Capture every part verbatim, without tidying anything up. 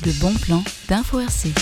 Le bon plan d'Info R C.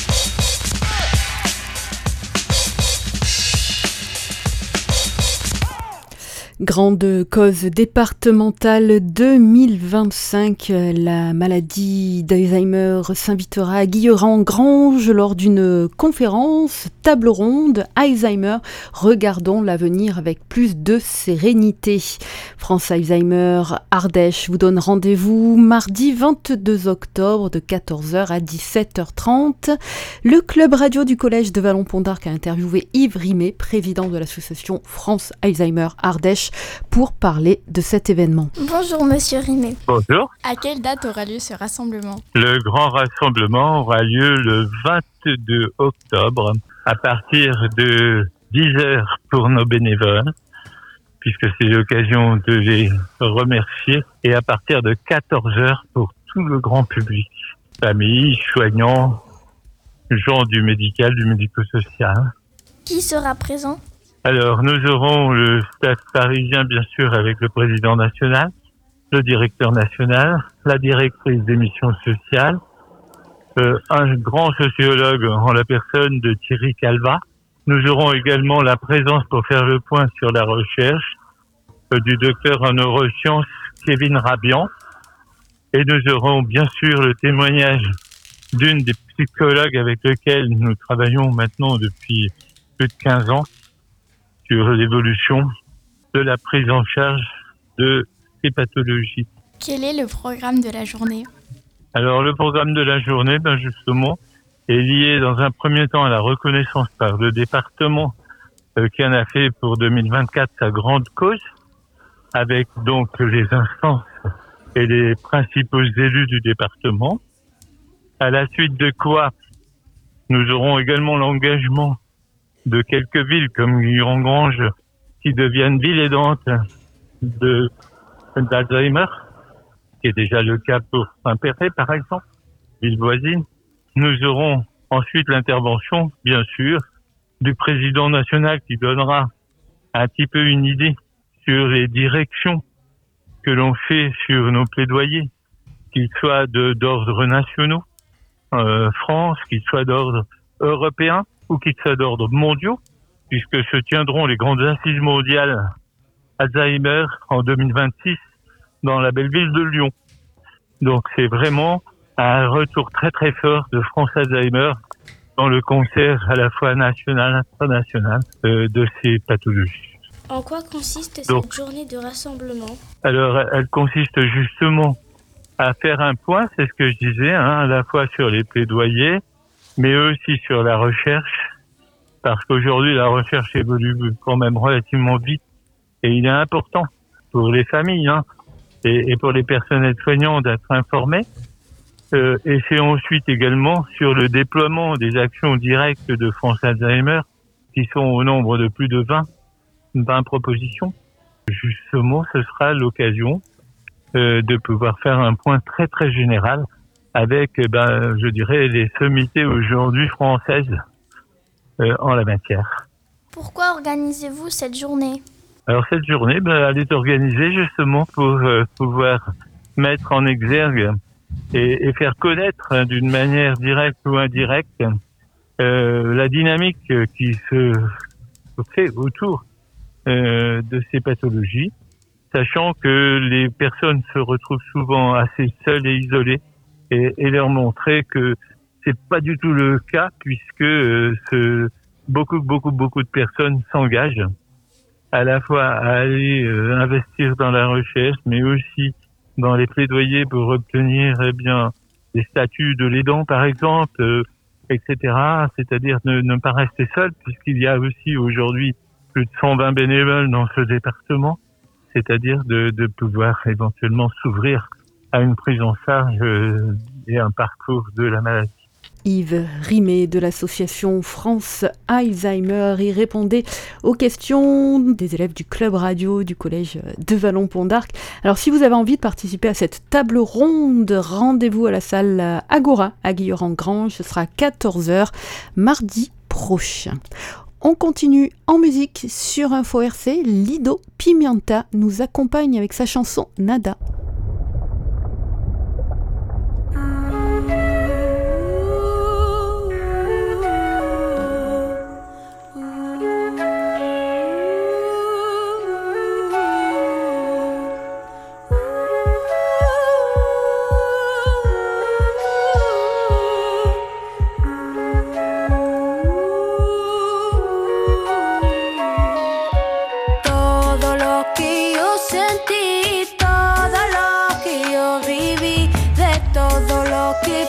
Grande cause départementale deux mille vingt-cinq, la maladie d'Alzheimer s'invitera à Guilherand-Granges lors d'une conférence table ronde Alzheimer. Regardons l'avenir avec plus de sérénité. France Alzheimer Ardèche vous donne rendez-vous mardi vingt-deux octobre de quatorze heures à dix-sept heures trente. Le club radio du collège de Vallon-Pont d'Arc a interviewé Yves Rimet, président de l'association France Alzheimer Ardèche, pour parler de cet événement. Bonjour Monsieur Rimet. Bonjour. À quelle date aura lieu ce rassemblement ? Le grand rassemblement aura lieu le vingt-deux octobre à partir de dix heures pour nos bénévoles, puisque c'est l'occasion de les remercier, et à partir de quatorze heures pour tout le grand public, familles, soignants, gens du médical, du médico-social. Qui sera présent ? Alors, nous aurons le staff parisien, bien sûr, avec le président national, le directeur national, la directrice des missions sociales, euh, un grand sociologue en la personne de Thierry Calva. Nous aurons également la présence, pour faire le point sur la recherche, euh, du docteur en neurosciences Kevin Rabian. Et nous aurons bien sûr le témoignage d'une des psychologues avec lesquelles nous travaillons maintenant depuis plus de quinze ans, sur l'évolution de la prise en charge de ces pathologies. Quel est le programme de la journée ? Alors, le programme de la journée, ben justement, est lié dans un premier temps à la reconnaissance par le département euh, qui en a fait pour deux mille vingt-quatre sa grande cause, avec donc les instances et les principaux élus du département. À la suite de quoi, nous aurons également l'engagement de quelques villes comme Guilherand-Granges qui deviennent villes aidantes de, d'Alzheimer, qui est déjà le cas pour Saint-Péret par exemple, ville voisine. Nous aurons ensuite l'intervention, bien sûr, du président national qui donnera un petit peu une idée sur les directions que l'on fait sur nos plaidoyers, qu'ils soient de, d'ordre nationaux, euh, France, qu'ils soient d'ordre européen, ou qu'ils soient d'ordre mondiaux, puisque se tiendront les grandes assises mondiales Alzheimer en deux mille vingt-six dans la belle ville de Lyon. Donc c'est vraiment un retour très très fort de France Alzheimer dans le concert à la fois national et international euh, de ces pathologies. En quoi consiste Donc, cette journée de rassemblement ? Alors elle consiste justement à faire un point, c'est ce que je disais, hein, à la fois sur les plaidoyers, mais aussi sur la recherche, parce qu'aujourd'hui la recherche évolue quand même relativement vite, et il est important pour les familles hein, et, et pour les personnels soignants d'être informés. Euh, et c'est ensuite également sur le déploiement des actions directes de France Alzheimer, qui sont au nombre de plus de vingt, vingt propositions. Justement, ce sera l'occasion euh, de pouvoir faire un point très très général avec, ben, je dirais, les sommités aujourd'hui françaises euh, en la matière. Pourquoi organisez-vous cette journée ? Alors cette journée, ben, elle est organisée justement pour euh, pouvoir mettre en exergue et, et faire connaître hein, d'une manière directe ou indirecte euh, la dynamique qui se fait autour euh, de ces pathologies, sachant que les personnes se retrouvent souvent assez seules et isolées. Et, et leur montrer que c'est pas du tout le cas puisque euh, ce, beaucoup beaucoup beaucoup de personnes s'engagent à la fois à aller euh, investir dans la recherche, mais aussi dans les plaidoyers pour obtenir eh bien des statuts de l'aidant par exemple, euh, et cetera. C'est-à-dire ne, ne pas rester seul puisqu'il y a aussi aujourd'hui plus de cent vingt bénévoles dans ce département, c'est-à-dire de, de pouvoir éventuellement s'ouvrir à une prise en charge et un parcours de la maladie. Yves Rimet de l'association France Alzheimer, il répondait aux questions des élèves du club radio du collège de Vallon-Pont d'Arc. Alors si vous avez envie de participer à cette table ronde, rendez-vous à la salle Agora à Guilherand-Granges, ce sera à quatorze heures mardi prochain. On continue en musique sur Info R C. Lido Pimienta nous accompagne avec sa chanson Nada. que